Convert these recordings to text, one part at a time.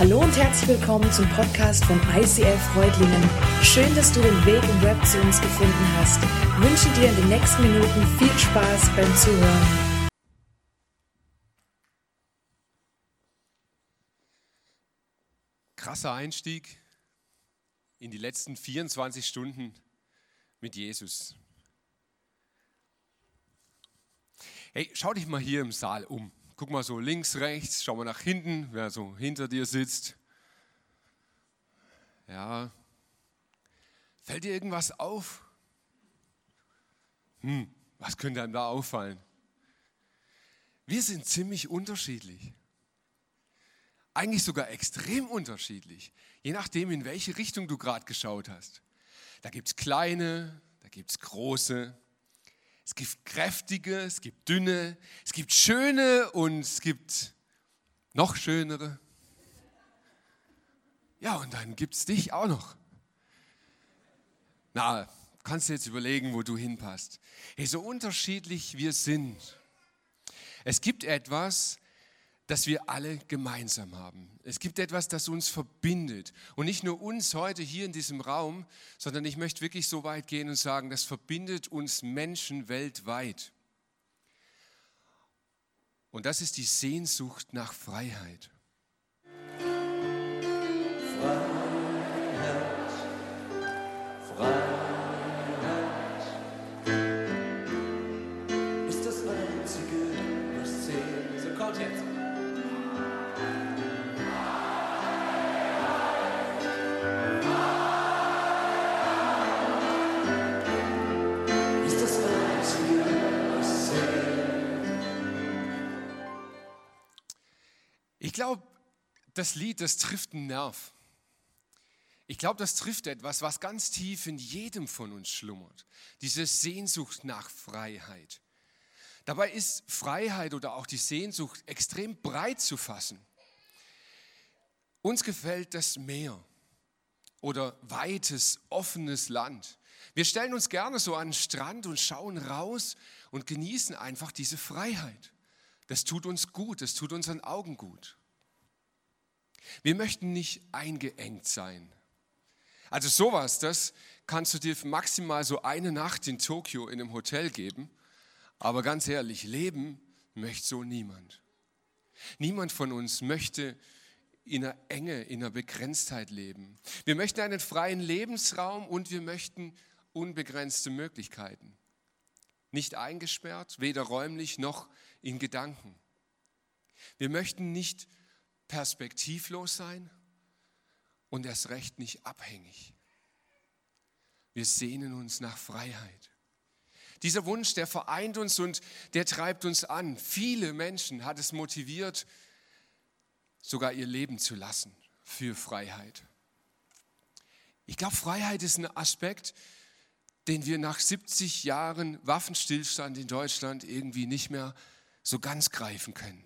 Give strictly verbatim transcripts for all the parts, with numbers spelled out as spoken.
Hallo und herzlich willkommen zum Podcast von I C L Freudlingen. Schön, dass du den Weg im Web zu uns gefunden hast. Ich wünsche dir in den nächsten Minuten viel Spaß beim Zuhören. Krasser Einstieg in die letzten vierundzwanzig Stunden mit Jesus. Hey, schau dich mal hier im Saal um. Guck mal so links, rechts, schau mal nach hinten, wer so hinter dir sitzt. Ja, fällt dir irgendwas auf? Hm, was könnte einem da auffallen? Wir sind ziemlich unterschiedlich. Eigentlich sogar extrem unterschiedlich, je nachdem, in welche Richtung du gerade geschaut hast. Da gibt es kleine, da gibt es große. Es gibt kräftige, es gibt dünne, es gibt schöne und es gibt noch schönere. Ja, und dann gibt es dich auch noch. Na, kannst du jetzt überlegen, wo du hinpasst. Hey, so unterschiedlich wir sind. Es gibt etwas, das wir alle gemeinsam haben. Es gibt etwas, das uns verbindet. Und nicht nur uns heute hier in diesem Raum, sondern ich möchte wirklich so weit gehen und sagen, das verbindet uns Menschen weltweit. Und das ist die Sehnsucht nach Freiheit. Freiheit, Freiheit ist das Einzige, was zählt. So kommt jetzt. Ich glaube, das Lied, das trifft einen Nerv. Ich glaube, das trifft etwas, was ganz tief in jedem von uns schlummert. Diese Sehnsucht nach Freiheit. Dabei ist Freiheit oder auch die Sehnsucht extrem breit zu fassen. Uns gefällt das Meer oder weites, offenes Land. Wir stellen uns gerne so an den Strand und schauen raus und genießen einfach diese Freiheit. Das tut uns gut, das tut unseren Augen gut. Wir möchten nicht eingeengt sein. Also sowas, das kannst du dir maximal so eine Nacht in Tokio in einem Hotel geben. Aber ganz ehrlich, leben möchte so niemand. Niemand von uns möchte in einer Enge, in einer Begrenztheit leben. Wir möchten einen freien Lebensraum und wir möchten unbegrenzte Möglichkeiten. Nicht eingesperrt, weder räumlich noch in Gedanken. Wir möchten nicht perspektivlos sein und erst recht nicht abhängig. Wir sehnen uns nach Freiheit. Dieser Wunsch, der vereint uns und der treibt uns an. Viele Menschen hat es motiviert, sogar ihr Leben zu lassen für Freiheit. Ich glaube, Freiheit ist ein Aspekt, den wir nach siebzig Jahren Waffenstillstand in Deutschland irgendwie nicht mehr so ganz greifen können.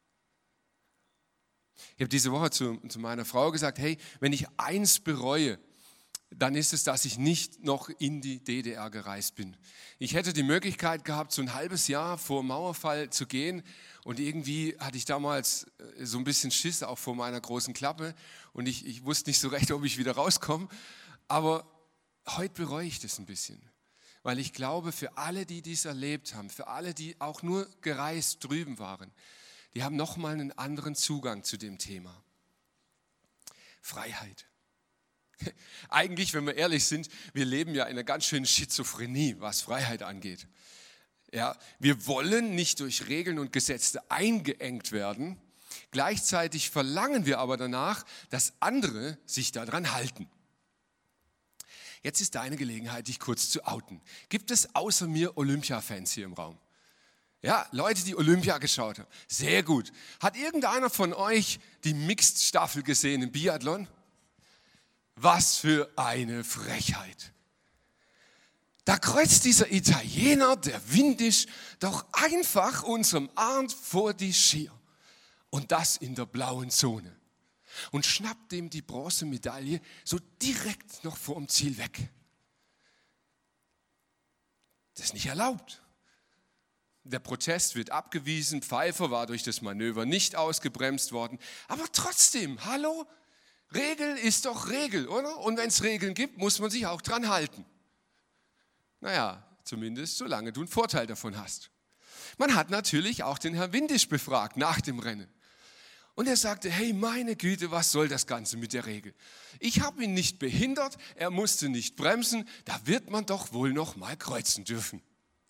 Ich habe diese Woche zu, zu meiner Frau gesagt, hey, wenn ich eins bereue, dann ist es, dass ich nicht noch in die D D R gereist bin. Ich hätte die Möglichkeit gehabt, so ein halbes Jahr vor Mauerfall zu gehen und irgendwie hatte ich damals so ein bisschen Schiss auch vor meiner großen Klappe und ich, ich wusste nicht so recht, ob ich wieder rauskomme, aber heute bereue ich das ein bisschen, weil ich glaube, für alle, die dies erlebt haben, für alle, die auch nur gereist drüben waren, die haben nochmal einen anderen Zugang zu dem Thema. Freiheit. Eigentlich, wenn wir ehrlich sind, wir leben ja in einer ganz schönen Schizophrenie, was Freiheit angeht. Ja, wir wollen nicht durch Regeln und Gesetze eingeengt werden, gleichzeitig verlangen wir aber danach, dass andere sich daran halten. Jetzt ist deine Gelegenheit, dich kurz zu outen. Gibt es außer mir Olympia-Fans hier im Raum? Ja, Leute, die Olympia geschaut haben. Sehr gut. Hat irgendeiner von euch die Mixed-Staffel gesehen im Biathlon? Was für eine Frechheit. Da kreuzt dieser Italiener, der Windisch, doch einfach unserem Arndt vor die Skier. Und das in der blauen Zone. Und schnappt ihm die Bronzemedaille so direkt noch vor dem Ziel weg. Das ist nicht erlaubt. Der Protest wird abgewiesen, Pfeiffer war durch das Manöver nicht ausgebremst worden. Aber trotzdem, hallo, Regel ist doch Regel, oder? Und wenn es Regeln gibt, muss man sich auch dran halten. Naja, zumindest solange du einen Vorteil davon hast. Man hat natürlich auch den Herrn Windisch befragt nach dem Rennen. Und er sagte, hey, meine Güte, was soll das Ganze mit der Regel? Ich habe ihn nicht behindert, er musste nicht bremsen, da wird man doch wohl noch mal kreuzen dürfen.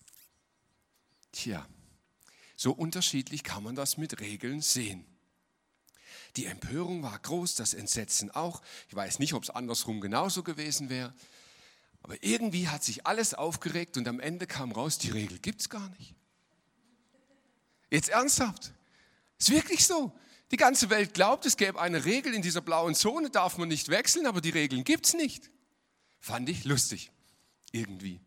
Tja, so unterschiedlich kann man das mit Regeln sehen. Die Empörung war groß, das Entsetzen auch. Ich weiß nicht, ob es andersrum genauso gewesen wäre. Aber irgendwie hat sich alles aufgeregt und am Ende kam raus, die Regel gibt es gar nicht. Jetzt ernsthaft, ist wirklich so. Die ganze Welt glaubt, es gäbe eine Regel, in dieser blauen Zone darf man nicht wechseln, aber die Regeln gibt es nicht. Fand ich lustig, irgendwie.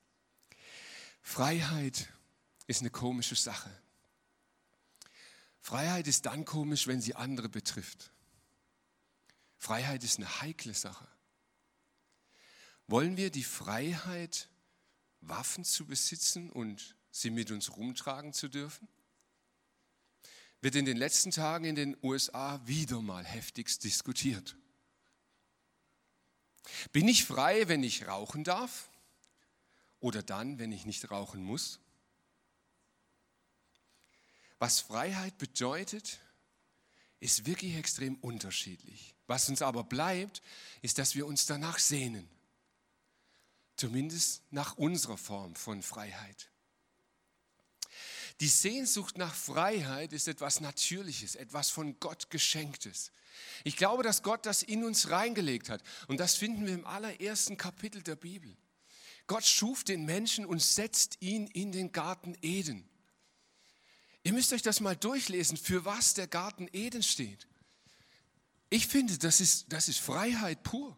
Freiheit ist eine komische Sache. Freiheit ist dann komisch, wenn sie andere betrifft. Freiheit ist eine heikle Sache. Wollen wir die Freiheit, Waffen zu besitzen und sie mit uns rumtragen zu dürfen? Wird in den letzten Tagen in den U S A wieder mal heftigst diskutiert. Bin ich frei, wenn ich rauchen darf? Oder dann, wenn ich nicht rauchen muss? Was Freiheit bedeutet, ist wirklich extrem unterschiedlich. Was uns aber bleibt, ist, dass wir uns danach sehnen. Zumindest nach unserer Form von Freiheit. Die Sehnsucht nach Freiheit ist etwas Natürliches, etwas von Gott Geschenktes. Ich glaube, dass Gott das in uns reingelegt hat. Und das finden wir im allerersten Kapitel der Bibel. Gott schuf den Menschen und setzt ihn in den Garten Eden. Ihr müsst euch das mal durchlesen, für was der Garten Eden steht. Ich finde, das ist, das ist Freiheit pur.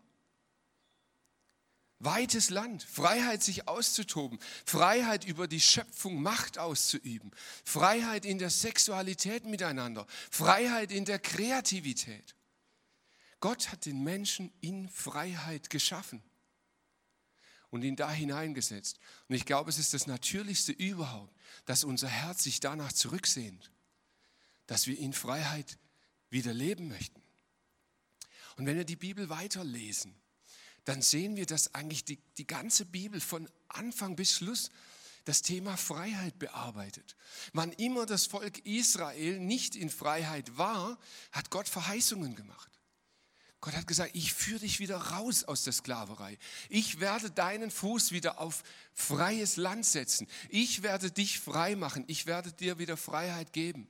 Weites Land, Freiheit sich auszutoben, Freiheit über die Schöpfung Macht auszuüben, Freiheit in der Sexualität miteinander, Freiheit in der Kreativität. Gott hat den Menschen in Freiheit geschaffen und ihn da hineingesetzt. Und ich glaube, es ist das Natürlichste überhaupt, dass unser Herz sich danach zurücksehnt, dass wir in Freiheit wieder leben möchten. Und wenn wir die Bibel weiterlesen, dann sehen wir, dass eigentlich die, die ganze Bibel von Anfang bis Schluss das Thema Freiheit bearbeitet. Wann immer das Volk Israel nicht in Freiheit war, hat Gott Verheißungen gemacht. Gott hat gesagt, ich führe dich wieder raus aus der Sklaverei. Ich werde deinen Fuß wieder auf freies Land setzen. Ich werde dich frei machen. Ich werde dir wieder Freiheit geben.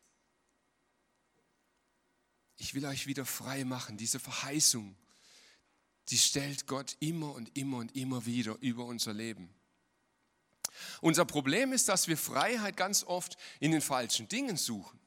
Ich will euch wieder frei machen. Diese Verheißung, die stellt Gott immer und immer und immer wieder über unser Leben. Unser Problem ist, dass wir Freiheit ganz oft in den falschen Dingen suchen.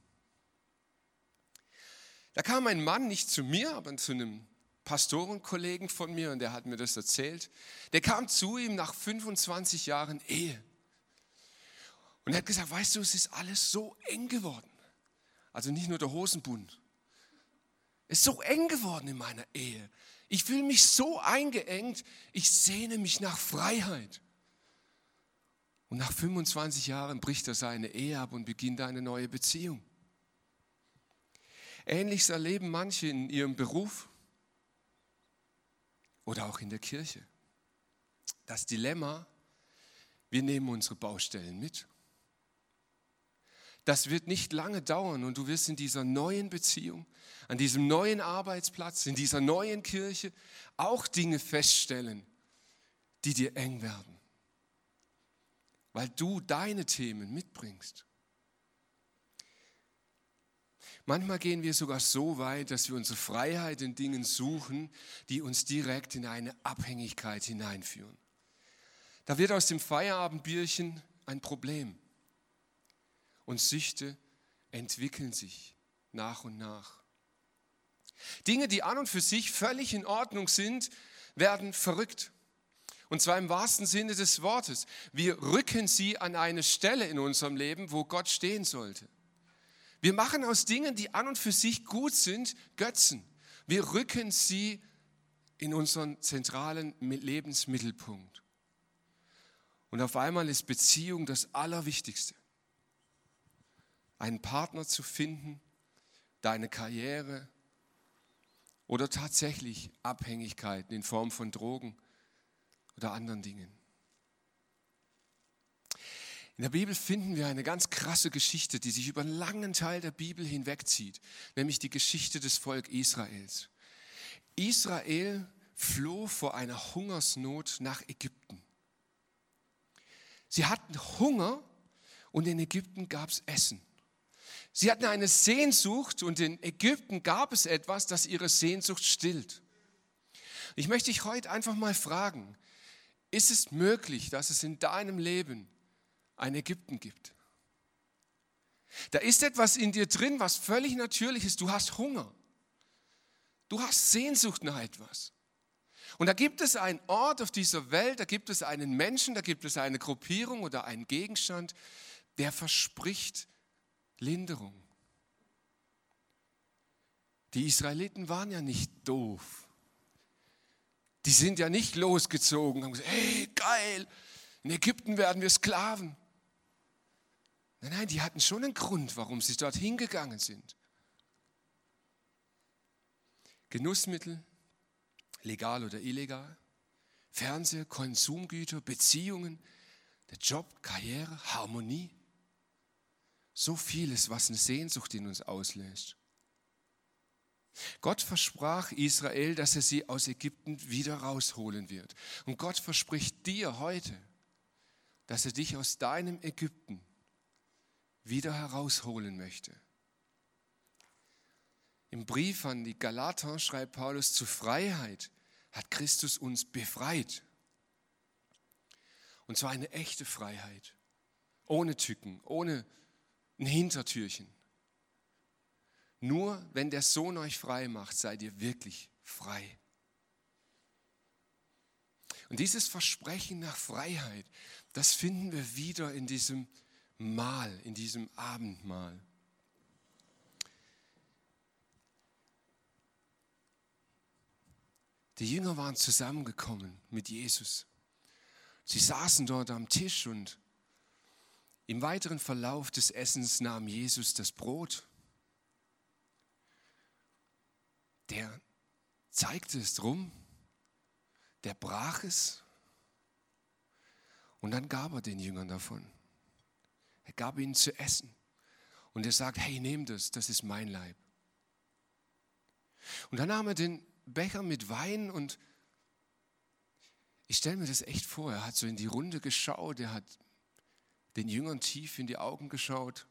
Da kam ein Mann nicht zu mir, aber zu einem Pastorenkollegen von mir und der hat mir das erzählt. Der kam zu ihm nach fünfundzwanzig Jahren Ehe. Und er hat gesagt, weißt du, es ist alles so eng geworden. Also nicht nur der Hosenbund. Es ist so eng geworden in meiner Ehe. Ich fühle mich so eingeengt, ich sehne mich nach Freiheit. Und nach fünfundzwanzig Jahren bricht er seine Ehe ab und beginnt eine neue Beziehung. Ähnliches erleben manche in ihrem Beruf oder auch in der Kirche. Das Dilemma, wir nehmen unsere Baustellen mit. Das wird nicht lange dauern und du wirst in dieser neuen Beziehung, an diesem neuen Arbeitsplatz, in dieser neuen Kirche auch Dinge feststellen, die dir eng werden, weil du deine Themen mitbringst. Manchmal gehen wir sogar so weit, dass wir unsere Freiheit in Dingen suchen, die uns direkt in eine Abhängigkeit hineinführen. Da wird aus dem Feierabendbierchen ein Problem. Und Süchte entwickeln sich nach und nach. Dinge, die an und für sich völlig in Ordnung sind, werden verrückt. Und zwar im wahrsten Sinne des Wortes. Wir rücken sie an eine Stelle in unserem Leben, wo Gott stehen sollte. Wir machen aus Dingen, die an und für sich gut sind, Götzen. Wir rücken sie in unseren zentralen Lebensmittelpunkt. Und auf einmal ist Beziehung das Allerwichtigste. einen Partner zu finden, deine Karriere oder tatsächlich Abhängigkeiten in Form von Drogen oder anderen Dingen. In der Bibel finden wir eine ganz krasse Geschichte, die sich über einen langen Teil der Bibel hinwegzieht, nämlich die Geschichte des Volkes Israels. Israel floh vor einer Hungersnot nach Ägypten. Sie hatten Hunger und in Ägypten gab es Essen. Sie hatten eine Sehnsucht und in Ägypten gab es etwas, das ihre Sehnsucht stillt. Ich möchte dich heute einfach mal fragen, ist es möglich, dass es in deinem Leben ein Ägypten gibt? Da ist etwas in dir drin, was völlig natürlich ist. Du hast Hunger. Du hast Sehnsucht nach etwas. Und da gibt es einen Ort auf dieser Welt, da gibt es einen Menschen, da gibt es eine Gruppierung oder einen Gegenstand, der verspricht Linderung. Die Israeliten waren ja nicht doof. Die sind ja nicht losgezogen und haben gesagt, hey, geil, in Ägypten werden wir Sklaven. Nein, nein, die hatten schon einen Grund, warum sie dorthin gegangen sind. Genussmittel, legal oder illegal, Fernseher, Konsumgüter, Beziehungen, der Job, Karriere, Harmonie. So vieles, was eine Sehnsucht in uns auslöst. Gott versprach Israel, dass er sie aus Ägypten wieder rausholen wird. Und Gott verspricht dir heute, dass er dich aus deinem Ägypten wieder herausholen möchte. Im Brief an die Galater schreibt Paulus, zur Freiheit hat Christus uns befreit. Und zwar eine echte Freiheit, ohne Tücken, ohne ein Hintertürchen. Nur wenn der Sohn euch frei macht, seid ihr wirklich frei. Und dieses Versprechen nach Freiheit, das finden wir wieder in diesem Mahl, in diesem Abendmahl. Die Jünger waren zusammengekommen mit Jesus. Sie saßen dort am Tisch und im weiteren Verlauf des Essens nahm Jesus das Brot. Der zeigte es rum, der brach es und dann gab er den Jüngern davon. Er gab ihnen zu essen und er sagt, hey, nehmt das, das ist mein Leib. Und dann nahm er den Becher mit Wein und ich stelle mir das echt vor, er hat so in die Runde geschaut, er hat den Jüngern tief in die Augen geschaut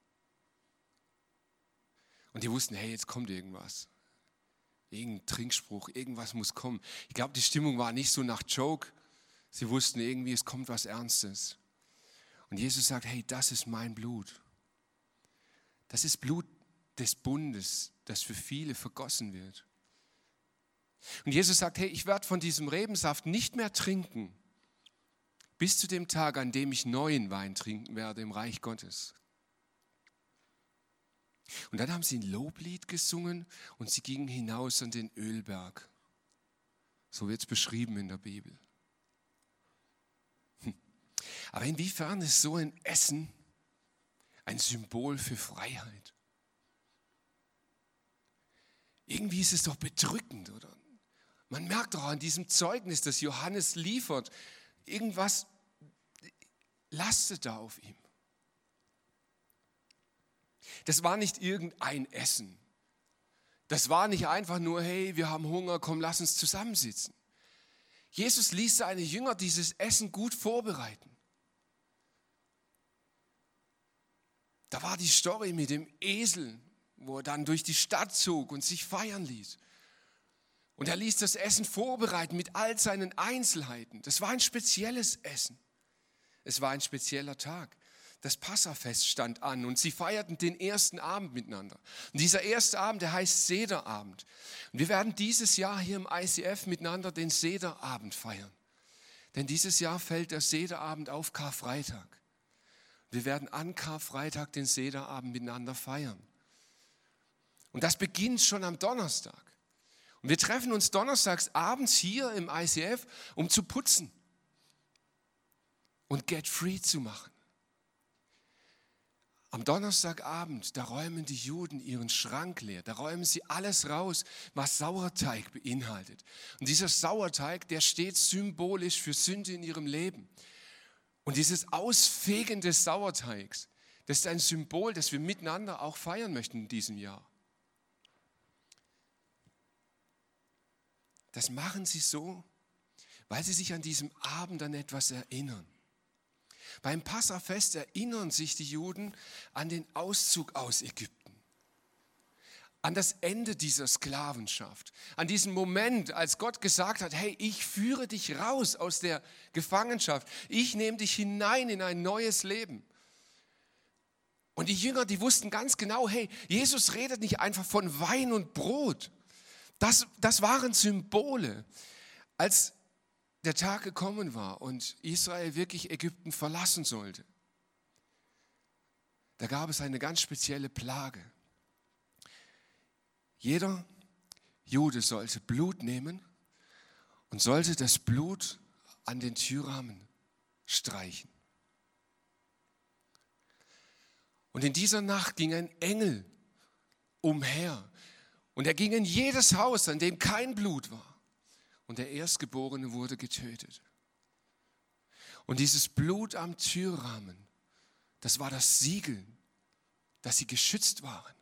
und die wussten, hey, jetzt kommt irgendwas. Irgendein Trinkspruch, irgendwas muss kommen. Ich glaube, die Stimmung war nicht so nach Joke. Sie wussten irgendwie, es kommt was Ernstes. Und Jesus sagt, hey, das ist mein Blut. Das ist Blut des Bundes, das für viele vergossen wird. Und Jesus sagt, hey, ich werde von diesem Rebensaft nicht mehr trinken, bis zu dem Tag, an dem ich neuen Wein trinken werde im Reich Gottes. Und dann haben sie ein Loblied gesungen und sie gingen hinaus an den Ölberg. So wird es beschrieben in der Bibel. Hm. Aber inwiefern ist so ein Essen ein Symbol für Freiheit? Irgendwie ist es doch bedrückend, oder? Man merkt doch an diesem Zeugnis, das Johannes liefert, irgendwas lastet da auf ihm. Das war nicht irgendein Essen. Das war nicht einfach nur, hey, wir haben Hunger, komm, lass uns zusammensitzen. Jesus ließ seine Jünger dieses Essen gut vorbereiten. Da war die Story mit dem Esel, wo er dann durch die Stadt zog und sich feiern ließ. Und er ließ das Essen vorbereiten mit all seinen Einzelheiten. Das war ein spezielles Essen. Es war ein spezieller Tag. Das Passafest stand an und sie feierten den ersten Abend miteinander. Und dieser erste Abend, der heißt Sederabend. Und wir werden dieses Jahr hier im I C F miteinander den Sederabend feiern. Denn dieses Jahr fällt der Sederabend auf Karfreitag. Wir werden an Karfreitag den Sederabend miteinander feiern. Und das beginnt schon am Donnerstag. Und wir treffen uns donnerstags abends hier im I C F, um zu putzen und Get Free zu machen. Am Donnerstagabend, da räumen die Juden ihren Schrank leer. Da räumen sie alles raus, was Sauerteig beinhaltet. Und dieser Sauerteig, der steht symbolisch für Sünde in ihrem Leben. Und dieses Ausfegen des Sauerteigs, das ist ein Symbol, das wir miteinander auch feiern möchten in diesem Jahr. Das machen sie so, weil sie sich an diesem Abend an etwas erinnern. Beim Passafest erinnern sich die Juden an den Auszug aus Ägypten, an das Ende dieser Sklavenschaft, an diesen Moment, als Gott gesagt hat, hey, ich führe dich raus aus der Gefangenschaft, ich nehme dich hinein in ein neues Leben. Und die Jünger, die wussten ganz genau, hey, Jesus redet nicht einfach von Wein und Brot. Das, das waren Symbole. Als der Tag gekommen war und Israel wirklich Ägypten verlassen sollte, da gab es eine ganz spezielle Plage. Jeder Jude sollte Blut nehmen und sollte das Blut an den Türrahmen streichen. Und in dieser Nacht ging ein Engel umher und er ging in jedes Haus, an dem kein Blut war. Und der Erstgeborene wurde getötet. Und dieses Blut am Türrahmen, das war das Siegel, dass sie geschützt waren.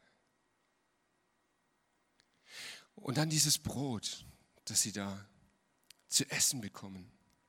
Und dann dieses Brot, das sie da zu essen bekommen.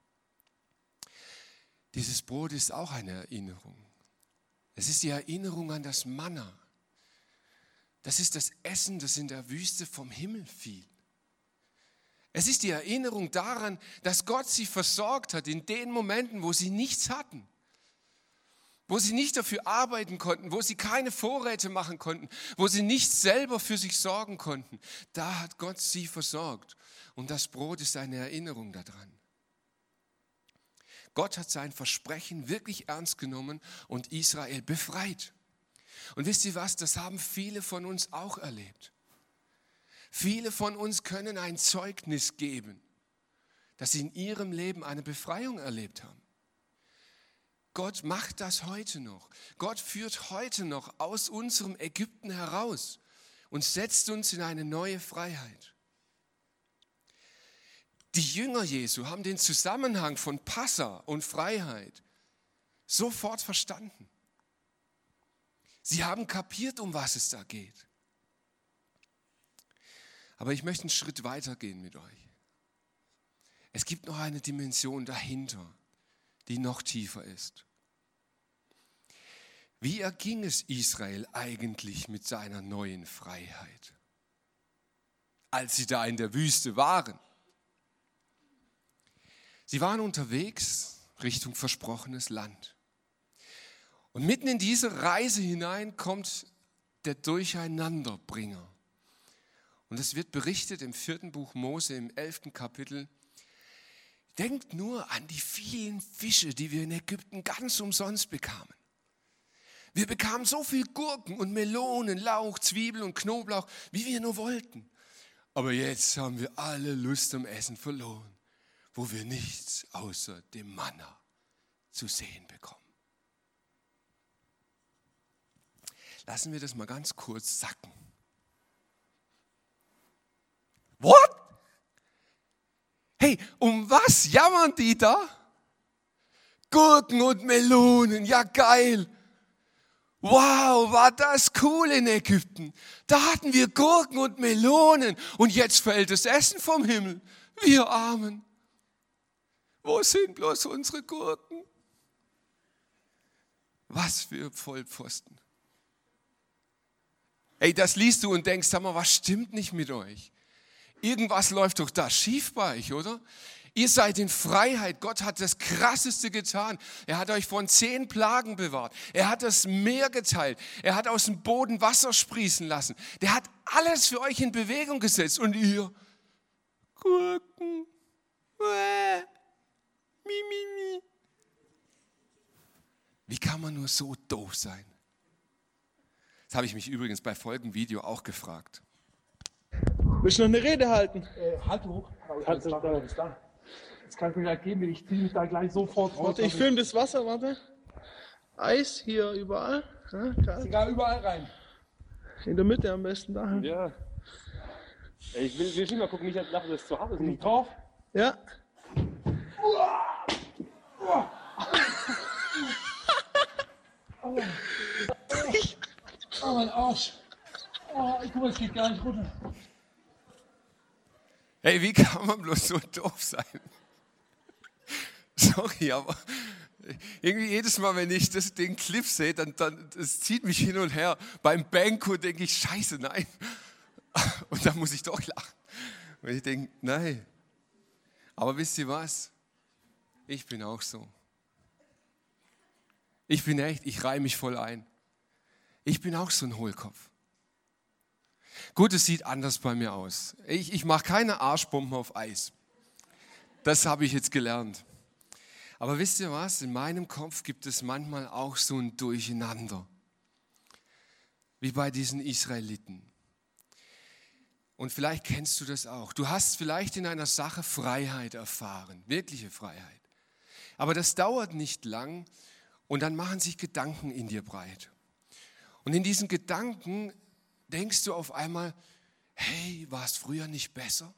Dieses Brot ist auch eine Erinnerung. Es ist die Erinnerung an das Manna. Das ist das Essen, das in der Wüste vom Himmel fiel. Es ist die Erinnerung daran, dass Gott sie versorgt hat in den Momenten, wo sie nichts hatten, wo sie nicht dafür arbeiten konnten, wo sie keine Vorräte machen konnten, wo sie nicht selber für sich sorgen konnten. Da hat Gott sie versorgt und das Brot ist eine Erinnerung daran. Gott hat sein Versprechen wirklich ernst genommen und Israel befreit. Und wisst ihr was, das haben viele von uns auch erlebt. Viele von uns können ein Zeugnis geben, dass sie in ihrem Leben eine Befreiung erlebt haben. Gott macht das heute noch. Gott führt heute noch aus unserem Ägypten heraus und setzt uns in eine neue Freiheit. Die Jünger Jesu haben den Zusammenhang von Passa und Freiheit sofort verstanden. Sie haben kapiert, um was es da geht. Aber ich möchte einen Schritt weiter gehen mit euch. Es gibt noch eine Dimension dahinter, die noch tiefer ist. Wie erging es Israel eigentlich mit seiner neuen Freiheit, als sie da in der Wüste waren? Sie waren unterwegs Richtung versprochenes Land. Und mitten in diese Reise hinein kommt der Durcheinanderbringer. Und es wird berichtet im vierten Buch Mose, im elften Kapitel. Denkt nur an die vielen Fische, die wir in Ägypten ganz umsonst bekamen. Wir bekamen so viel Gurken und Melonen, Lauch, Zwiebeln und Knoblauch, wie wir nur wollten. Aber jetzt haben wir alle Lust am Essen verloren, wo wir nichts außer dem Manna zu sehen bekommen. Lassen wir das mal ganz kurz sacken. What? Hey, um was jammern die da? Gurken und Melonen, ja geil. Wow, war das cool in Ägypten. Da hatten wir Gurken und Melonen und jetzt fällt das Essen vom Himmel. Wir Armen. Wo sind bloß unsere Gurken? Was für Vollpfosten. Ey, das liest du und denkst, sag mal, was stimmt nicht mit euch? Irgendwas läuft doch da schief bei euch, oder? Ihr seid in Freiheit. Gott hat das Krasseste getan. Er hat euch von zehn Plagen bewahrt. Er hat das Meer geteilt. Er hat aus dem Boden Wasser sprießen lassen. Der hat alles für euch in Bewegung gesetzt. Und ihr, Gurken, äh, mi, mi, mi. Wie kann man nur so doof sein? Das habe ich mich übrigens bei folgendem Video auch gefragt. Willst du noch eine Rede halten? Äh, halt hoch. Halt da. da. da. Jetzt kann ich mir gleich geben, ich ziehe mich da gleich sofort raus. Warte, ich filme das Wasser, warte. Eis hier überall. Ja, klar. Egal, überall rein. In der Mitte am besten da. Ja. Ey, Ich will, will nicht mal gucken, nicht, dass das zu hart ist. Nicht drauf. Ja. Oh, mein Arsch. Oh, guck mal, es geht gar nicht runter. Hey, wie kann man bloß so doof sein? Sorry, aber irgendwie jedes Mal, wenn ich das, den Clip sehe, dann, dann es zieht mich hin und her. Beim Banco denke ich, scheiße, nein. Und dann muss ich doch lachen. Und ich denke, nein. Aber wisst ihr was? Ich bin auch so. Ich bin echt, ich reihe mich voll ein. Ich bin auch so ein Hohlkopf. Gut, es sieht anders bei mir aus. Ich, ich mache keine Arschbomben auf Eis. Das habe ich jetzt gelernt. Aber wisst ihr was? In meinem Kopf gibt es manchmal auch so ein Durcheinander. Wie bei diesen Israeliten. Und vielleicht kennst du das auch. Du hast vielleicht in einer Sache Freiheit erfahren, wirkliche Freiheit. Aber das dauert nicht lang und dann machen sich Gedanken in dir breit. Und in diesen Gedanken denkst du auf einmal, hey, war es früher nicht besser?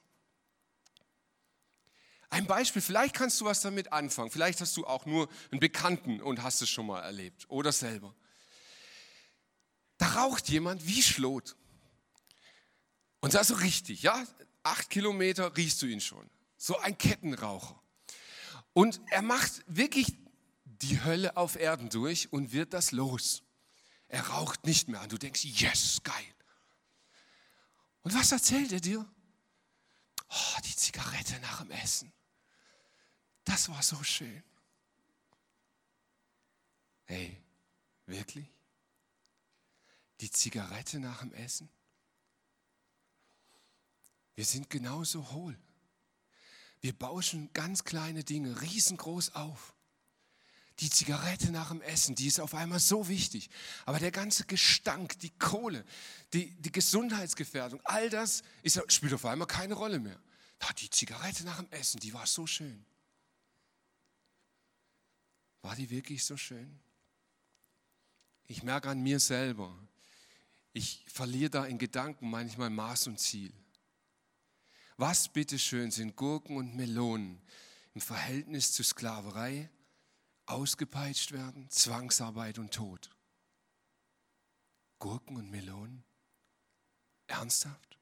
Ein Beispiel, vielleicht kannst du was damit anfangen. Vielleicht hast du auch nur einen Bekannten und hast es schon mal erlebt oder selber. Da raucht jemand wie Schlot. Und das so richtig, ja, acht Kilometer riechst du ihn schon. So ein Kettenraucher. Und er macht wirklich die Hölle auf Erden durch und wird das los. Er raucht nicht mehr und du denkst, yes, geil. Und was erzählt er dir? Oh, die Zigarette nach dem Essen. Das war so schön. Hey, wirklich? Die Zigarette nach dem Essen? Wir sind genauso hohl. Wir bauschen ganz kleine Dinge riesengroß auf. Die Zigarette nach dem Essen, die ist auf einmal so wichtig. Aber der ganze Gestank, die Kohle, die, die Gesundheitsgefährdung, all das ist, spielt auf einmal keine Rolle mehr. Na, die Zigarette nach dem Essen, die war so schön. War die wirklich so schön? Ich merke an mir selber, ich verliere da in Gedanken manchmal Maß und Ziel. Was bitteschön sind Gurken und Melonen im Verhältnis zu Sklaverei, ausgepeitscht werden, Zwangsarbeit und Tod? Gurken und Melonen? Ernsthaft?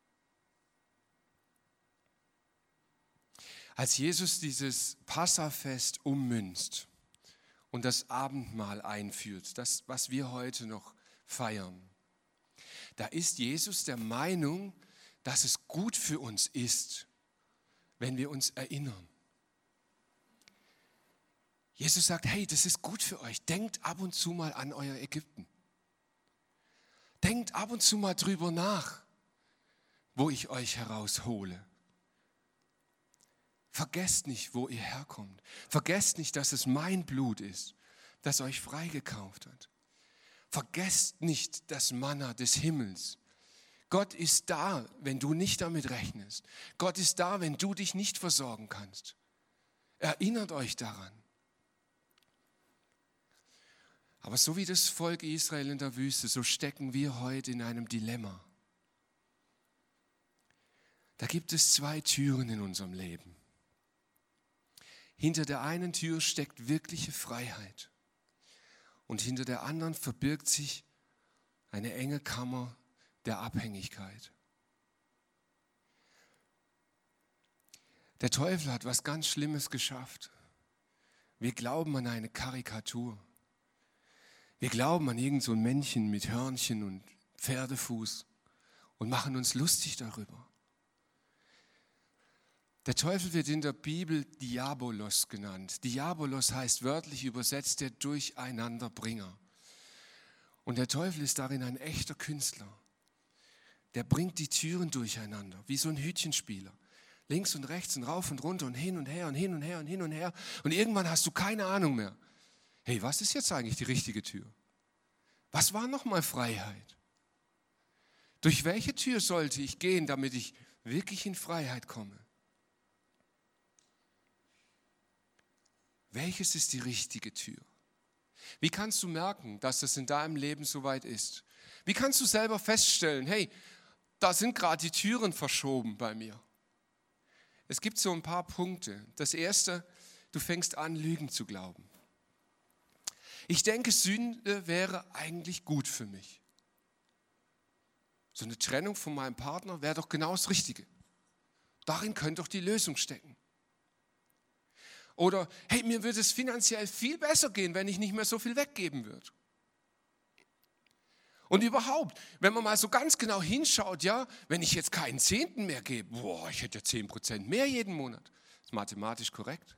Als Jesus dieses Passafest ummünzt und das Abendmahl einführt, das, was wir heute noch feiern, da ist Jesus der Meinung, dass es gut für uns ist, wenn wir uns erinnern. Jesus sagt, hey, das ist gut für euch. Denkt ab und zu mal an euer Ägypten. Denkt ab und zu mal drüber nach, wo ich euch heraushole. Vergesst nicht, wo ihr herkommt. Vergesst nicht, dass es mein Blut ist, das euch freigekauft hat. Vergesst nicht das Manna des Himmels. Gott ist da, wenn du nicht damit rechnest. Gott ist da, wenn du dich nicht versorgen kannst. Erinnert euch daran. Aber so wie das Volk Israel in der Wüste, so stecken wir heute in einem Dilemma. Da gibt es zwei Türen in unserem Leben. Hinter der einen Tür steckt wirkliche Freiheit. Und hinter der anderen verbirgt sich eine enge Kammer der Abhängigkeit. Der Teufel hat was ganz Schlimmes geschafft. Wir glauben an eine Karikatur. Wir glauben an irgend so ein Männchen mit Hörnchen und Pferdefuß und machen uns lustig darüber. Der Teufel wird in der Bibel Diabolos genannt. Diabolos heißt wörtlich übersetzt der Durcheinanderbringer. Und der Teufel ist darin ein echter Künstler. Der bringt die Türen durcheinander, wie so ein Hütchenspieler. Links und rechts und rauf und runter und hin und her und hin und her und hin und her. Und irgendwann hast du keine Ahnung mehr. Hey, was ist jetzt eigentlich die richtige Tür? Was war nochmal Freiheit? Durch welche Tür sollte ich gehen, damit ich wirklich in Freiheit komme? Welches ist die richtige Tür? Wie kannst du merken, dass das in deinem Leben soweit ist? Wie kannst du selber feststellen, hey, da sind gerade die Türen verschoben bei mir? Es gibt so ein paar Punkte. Das erste, du fängst an, Lügen zu glauben. Ich denke, Sünde wäre eigentlich gut für mich. So eine Trennung von meinem Partner wäre doch genau das Richtige. Darin könnte doch die Lösung stecken. Oder, hey, mir würde es finanziell viel besser gehen, wenn ich nicht mehr so viel weggeben würde. Und überhaupt, wenn man mal so ganz genau hinschaut, ja, wenn ich jetzt keinen Zehnten mehr gebe, boah, ich hätte ja zehn Prozent mehr jeden Monat. Das ist mathematisch korrekt.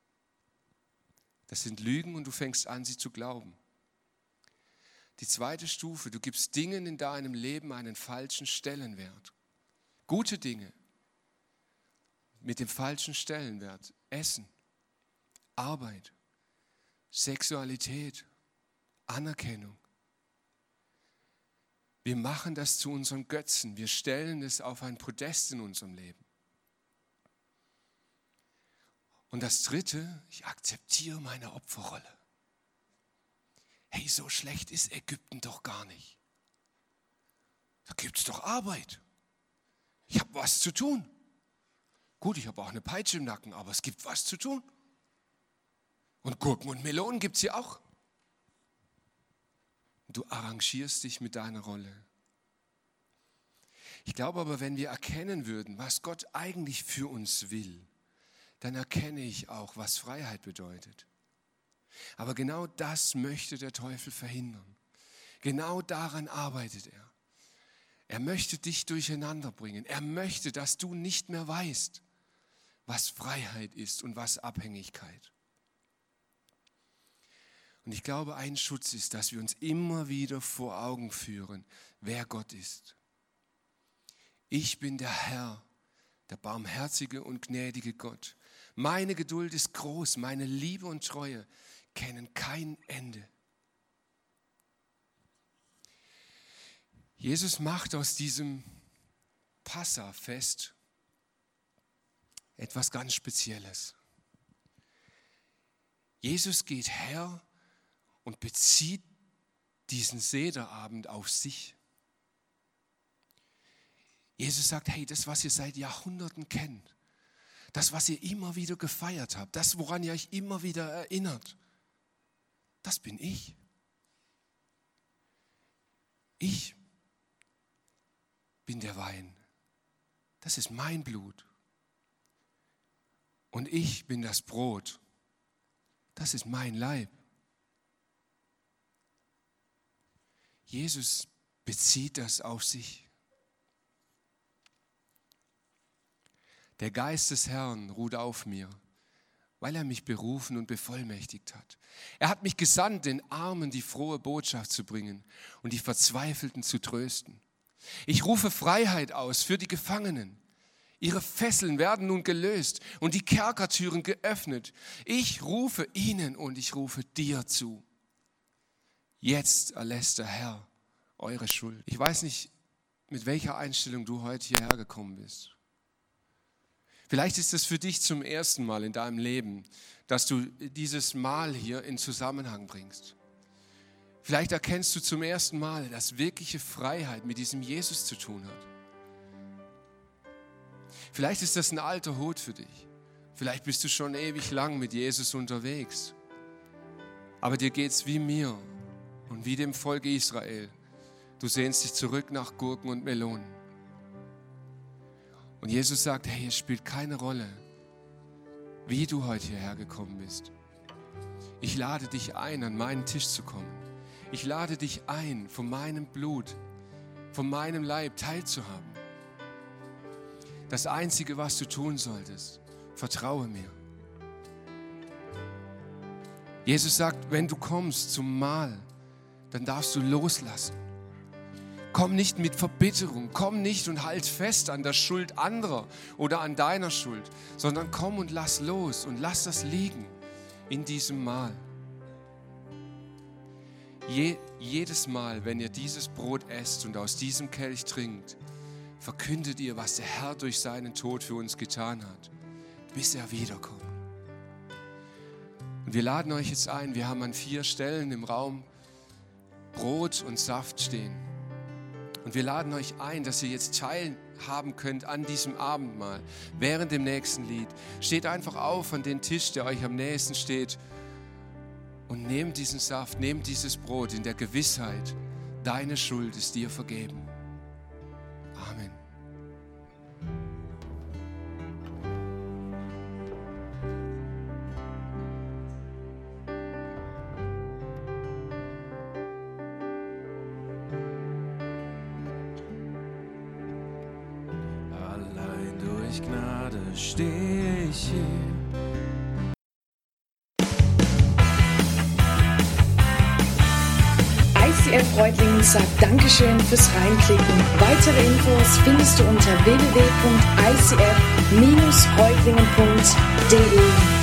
Das sind Lügen und du fängst an, sie zu glauben. Die zweite Stufe, du gibst Dingen in deinem Leben einen falschen Stellenwert. Gute Dinge mit dem falschen Stellenwert. Essen, Arbeit, Sexualität, Anerkennung. Wir machen das zu unseren Götzen. Wir stellen es auf ein Podest in unserem Leben. Und das Dritte, ich akzeptiere meine Opferrolle. Hey, so schlecht ist Ägypten doch gar nicht. Da gibt es doch Arbeit. Ich habe was zu tun. Gut, ich habe auch eine Peitsche im Nacken, aber es gibt was zu tun. Und Gurken und Melonen gibt es hier auch. Du arrangierst dich mit deiner Rolle. Ich glaube aber, wenn wir erkennen würden, was Gott eigentlich für uns will, dann erkenne ich auch, was Freiheit bedeutet. Aber genau das möchte der Teufel verhindern. Genau daran arbeitet er. Er möchte dich durcheinander bringen. Er möchte, dass du nicht mehr weißt, was Freiheit ist und was Abhängigkeit. Und ich glaube, ein Schutz ist, dass wir uns immer wieder vor Augen führen, wer Gott ist. Ich bin der Herr, der barmherzige und gnädige Gott. Meine Geduld ist groß, meine Liebe und Treue kennen kein Ende. Jesus macht aus diesem Passafest etwas ganz Spezielles. Jesus geht her und bezieht diesen Sederabend auf sich. Jesus sagt, hey, das, was ihr seit Jahrhunderten kennt, das, was ihr immer wieder gefeiert habt, das, woran ihr euch immer wieder erinnert, das bin ich. Ich bin der Wein. Das ist mein Blut. Und ich bin das Brot. Das ist mein Leib. Jesus bezieht das auf sich. Der Geist des Herrn ruht auf mir, weil er mich berufen und bevollmächtigt hat. Er hat mich gesandt, den Armen die frohe Botschaft zu bringen und die Verzweifelten zu trösten. Ich rufe Freiheit aus für die Gefangenen. Ihre Fesseln werden nun gelöst und die Kerkertüren geöffnet. Ich rufe ihnen und ich rufe dir zu. Jetzt erlässt der Herr eure Schuld. Ich weiß nicht, mit welcher Einstellung du heute hierher gekommen bist. Vielleicht ist es für dich zum ersten Mal in deinem Leben, dass du dieses Mahl hier in Zusammenhang bringst. Vielleicht erkennst du zum ersten Mal, dass wirkliche Freiheit mit diesem Jesus zu tun hat. Vielleicht ist das ein alter Hut für dich. Vielleicht bist du schon ewig lang mit Jesus unterwegs. Aber dir geht es wie mir und wie dem Volk Israel. Du sehnst dich zurück nach Gurken und Melonen. Und Jesus sagt, hey, es spielt keine Rolle, wie du heute hierher gekommen bist. Ich lade dich ein, an meinen Tisch zu kommen. Ich lade dich ein, von meinem Blut, von meinem Leib teilzuhaben. Das Einzige, was du tun solltest, vertraue mir. Jesus sagt, wenn du kommst zum Mahl, dann darfst du loslassen. Komm nicht mit Verbitterung, komm nicht und halt fest an der Schuld anderer oder an deiner Schuld, sondern komm und lass los und lass das liegen in diesem Mahl. Je, jedes Mal, wenn ihr dieses Brot esst und aus diesem Kelch trinkt, verkündet ihr, was der Herr durch seinen Tod für uns getan hat, bis er wiederkommt. Und wir laden euch jetzt ein, wir haben an vier Stellen im Raum Brot und Saft stehen. Und wir laden euch ein, dass ihr jetzt teilhaben könnt an diesem Abendmahl, während dem nächsten Lied. Steht einfach auf an den Tisch, der euch am nächsten steht und nehmt diesen Saft, nehmt dieses Brot in der Gewissheit, deine Schuld ist dir vergeben. Amen. Gnade stehe ich hier. I C F Reutlingen sagt Dankeschön fürs Reinklicken. Weitere Infos findest du unter w w w punkt i c f Bindestrich reutlingen punkt d e.